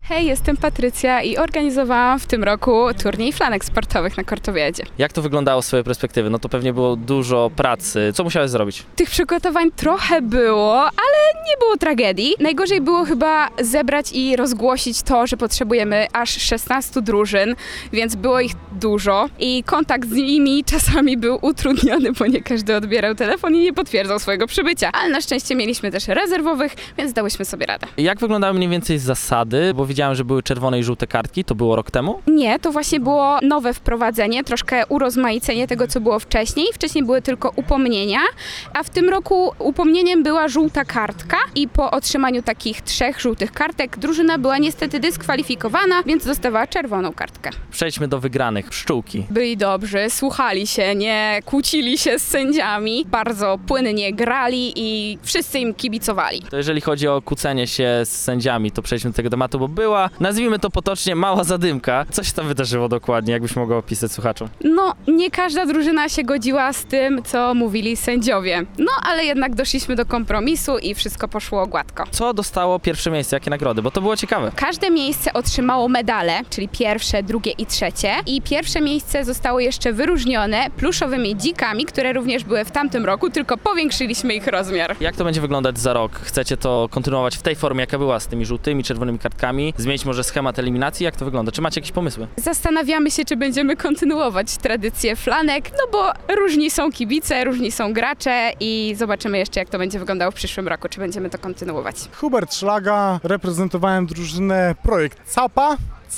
Hej, jestem Patrycja i organizowałam w tym roku turniej flanek sportowych na Kortowiadzie. Jak to wyglądało z swojej perspektywy? No to pewnie było dużo pracy. Co musiałeś zrobić? Tych przygotowań trochę było, ale nie było tragedii. Najgorzej było chyba zebrać i rozgłosić to, że potrzebujemy aż 16 drużyn, więc było ich dużo i kontakt z nimi czasami był utrudniony, bo nie każdy odbierał telefon i nie potwierdzał swojego przybycia. Ale na szczęście mieliśmy też rezerwowych, więc dałyśmy sobie radę. Jak wyglądały mniej więcej zasady? Bo widziałem, że były czerwone i żółte kartki. To było rok temu? Nie, to właśnie było nowe wprowadzenie, troszkę urozmaicenie tego, co było wcześniej. Wcześniej były tylko upomnienia, a w tym roku upomnieniem była żółta kartka i po otrzymaniu takich 3 żółtych kartek drużyna była niestety dyskwalifikowana, więc dostawała czerwoną kartkę. Przejdźmy do wygranych. Pszczółki. Byli dobrzy, słuchali się, nie kłócili się z sędziami, bardzo płynnie grali i wszyscy im kibicowali. To jeżeli chodzi o kłócenie się z sędziami, to przejdźmy do tego tematu, bo była, nazwijmy to potocznie, mała zadymka. Co się tam wydarzyło dokładnie, jakbyś mogła opisać słuchaczom? No, nie każda drużyna się godziła z tym, co mówili sędziowie. No, ale jednak doszliśmy do kompromisu i wszystko poszło gładko. Co dostało pierwsze miejsce? Jakie nagrody? Bo to było ciekawe. Każde miejsce otrzymało medale, czyli pierwsze, drugie i trzecie. I pierwsze miejsce zostało jeszcze wyróżnione pluszowymi dzikami, które również były w tamtym roku, tylko powiększyliśmy ich rozmiar. Jak to będzie wyglądać za rok? Chcecie to kontynuować w tej formie, jaka była, z tymi żółtymi, czerwonymi kartkami? Zmienić może schemat eliminacji? Jak to wygląda? Czy macie jakieś pomysły? Zastanawiamy się, czy będziemy kontynuować tradycję flanek, no bo różni są kibice, różni są gracze i zobaczymy jeszcze, jak to będzie wyglądało w przyszłym roku, czy będziemy to kontynuować. Hubert Szlaga, reprezentowałem drużynę Projekt CAPA.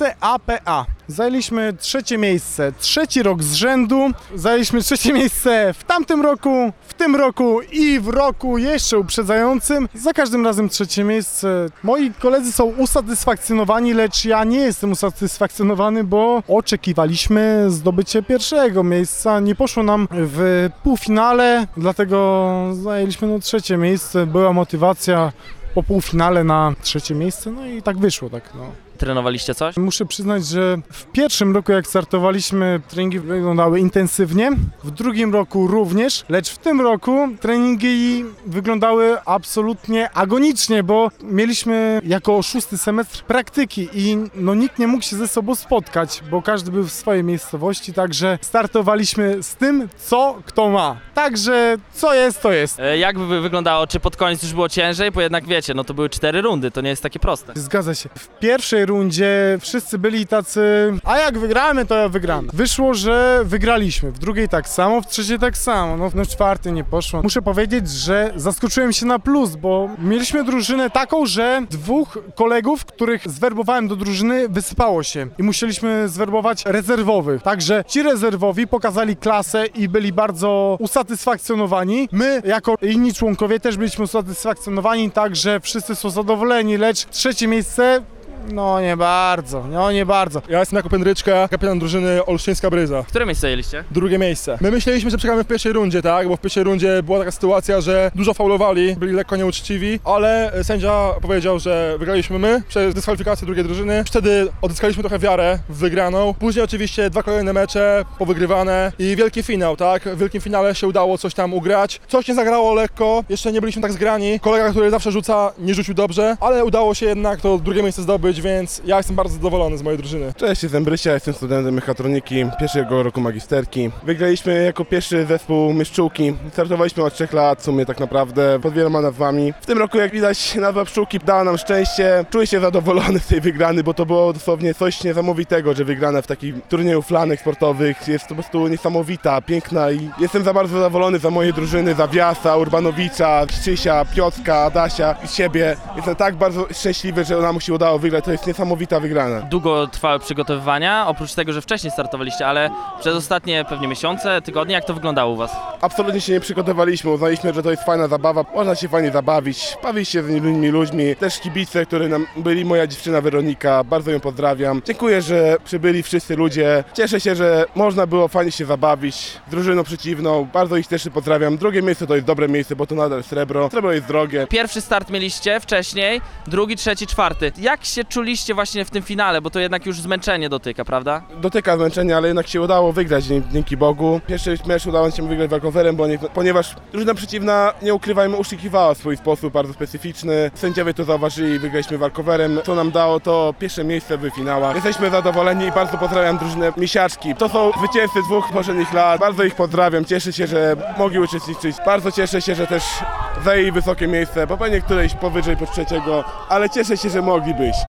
Zajęliśmy 3. miejsce, 3. rok z rzędu. Zajęliśmy 3. miejsce w tamtym roku, w tym roku i w roku jeszcze uprzedzającym. Za każdym razem 3. miejsce. Moi koledzy są usatysfakcjonowani, lecz ja nie jestem usatysfakcjonowany, bo oczekiwaliśmy zdobycie 1. miejsca. Nie poszło nam w półfinale, dlatego zajęliśmy 3. miejsce. Była motywacja po półfinale na 3. miejsce, no i tak wyszło, tak no. Trenowaliście coś? Muszę przyznać, że w pierwszym roku, jak startowaliśmy, treningi wyglądały intensywnie, w drugim roku również, lecz w tym roku treningi wyglądały absolutnie agonicznie, bo mieliśmy jako 6. semestr praktyki i no nikt nie mógł się ze sobą spotkać, bo każdy był w swojej miejscowości, także startowaliśmy z tym, co kto ma. Także co jest, to jest. Jak by wyglądało? Czy pod koniec już było ciężej? Bo jednak wiecie, no to były 4 rundy, to nie jest takie proste. Zgadza się. W pierwszej rundzie wszyscy byli tacy, a jak wygramy, to wygramy. Wyszło, że wygraliśmy. W drugiej tak samo, w trzeciej tak samo. No w 4. nie poszło. Muszę powiedzieć, że zaskoczyłem się na plus, bo mieliśmy drużynę taką, że 2 kolegów, których zwerbowałem do drużyny, wysypało się i musieliśmy zwerbować rezerwowych. Także ci rezerwowi pokazali klasę i byli bardzo usatysfakcjonowani. My, jako inni członkowie, też byliśmy usatysfakcjonowani, także wszyscy są zadowoleni, lecz 3. miejsce no nie bardzo. Ja jestem Jakub Pędryczka, kapitan drużyny Olsztyńska Bryza. Które miejsce zajęliście? 2. miejsce. My myśleliśmy, że przegramy w pierwszej rundzie, tak? Bo w pierwszej rundzie była taka sytuacja, że dużo faulowali, byli lekko nieuczciwi, ale sędzia powiedział, że wygraliśmy my przez dyskwalifikację drugiej drużyny. Wtedy odzyskaliśmy trochę wiarę w wygraną. Później oczywiście 2 kolejne mecze powygrywane i wielki finał, tak? W wielkim finale się udało coś tam ugrać. Coś nie zagrało lekko, jeszcze nie byliśmy tak zgrani. Kolega, który zawsze rzuca, nie rzucił dobrze, ale udało się jednak to 2. miejsce zdobyć, więc ja jestem bardzo zadowolony z mojej drużyny. Cześć, jestem Brysia, jestem studentem mechatroniki 1. roku magisterki. Wygraliśmy jako pierwszy zespół Myszczółki. Startowaliśmy od 3 lat w sumie tak naprawdę, pod wieloma nazwami. W tym roku, jak widać, nazwa Pszczółki dała nam szczęście. Czuję się zadowolony z tej wygrany, bo to było dosłownie coś niesamowitego, że wygrana w takim turnieju flanek sportowych jest po prostu niesamowita, piękna i jestem za bardzo zadowolony za moje drużyny, za Wiasa, Urbanowicza, Krzysia, Piotrka, Adasia i siebie. Jestem tak bardzo szczęśliwy, że nam się udało wygrać. To jest niesamowita wygrana. Długo trwały przygotowywania, oprócz tego, że wcześniej startowaliście, ale przez ostatnie pewnie miesiące, tygodnie, jak to wyglądało u was? Absolutnie się nie przygotowaliśmy, uznaliśmy, że to jest fajna zabawa, można się fajnie bawić się z innymi ludźmi, też kibice, które nam byli, moja dziewczyna Weronika, bardzo ją pozdrawiam. Dziękuję, że przybyli wszyscy ludzie, cieszę się, że można było fajnie się zabawić z drużyną przeciwną, bardzo ich też pozdrawiam. 2. miejsce to jest dobre miejsce, bo to nadal srebro jest drogie. Pierwszy start mieliście wcześniej, 2., 3., 4. Jak się czuliście właśnie w tym finale, bo to jednak już zmęczenie dotyka, prawda? Dotyka zmęczenia, ale jednak się udało wygrać dzięki Bogu. Pierwszy mecz udało się wygrać walkowerem, ponieważ drużyna przeciwna, nie ukrywajmy, oszukiwała w swój sposób bardzo specyficzny. Sędziowie to zauważyli i wygraliśmy walkowerem. Co nam dało to pierwsze miejsce w finałach. Jesteśmy zadowoleni i bardzo pozdrawiam drużynę Misiaczki. To są zwycięzcy 2 poprzednich lat. Bardzo ich pozdrawiam. Cieszę się, że mogli uczestniczyć. Bardzo cieszę się, że też zajęli wysokie miejsce, bo pewnie któreś powyżej po 3, ale cieszę się, że mogli być.